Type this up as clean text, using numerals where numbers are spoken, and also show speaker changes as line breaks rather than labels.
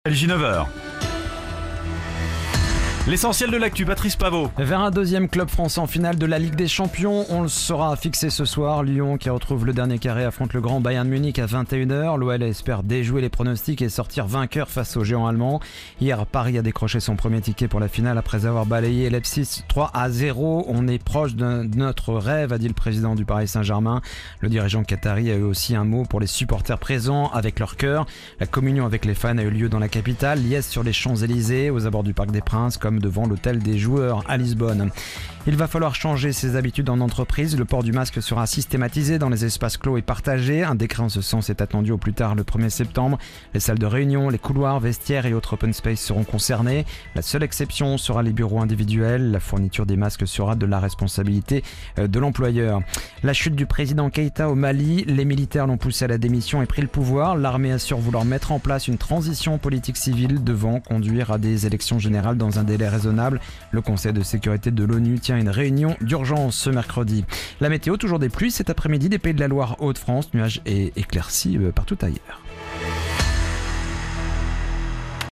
LJ 9h. L'essentiel de l'actu, Patrice Paveau.
Vers un deuxième club français en finale de la Ligue des Champions, on le saura fixé ce soir. Lyon qui retrouve le dernier carré affronte le grand Bayern Munich à 21h. L'OL espère déjouer les pronostics et sortir vainqueur face aux géants allemands. Hier, Paris a décroché son premier ticket pour la finale après avoir balayé Leipzig 3-0. On est proche de notre rêve, a dit le président du Paris Saint-Germain. Le dirigeant qatari a eu aussi un mot pour les supporters présents avec leur cœur. La communion avec les fans a eu lieu dans la capitale, liesse sur les Champs-Élysées, aux abords du Parc des Princes, comme devant l'hôtel des joueurs à Lisbonne. Il va falloir changer ses habitudes en entreprise. Le port du masque sera systématisé dans les espaces clos et partagés. Un décret en ce sens est attendu au plus tard le 1er septembre. Les salles de réunion, les couloirs, vestiaires et autres open space seront concernés. La seule exception sera les bureaux individuels. La fourniture des masques sera de la responsabilité de l'employeur. La chute du président Keïta au Mali. Les militaires l'ont poussé à la démission et pris le pouvoir. L'armée assure vouloir mettre en place une transition politique civile devant conduire à des élections générales dans un délai raisonnable. Le Conseil de sécurité de l'ONU tient une réunion d'urgence ce mercredi. La météo, toujours des pluies cet après-midi des Pays de la Loire, Hauts-de-France, nuages et éclaircies partout ailleurs.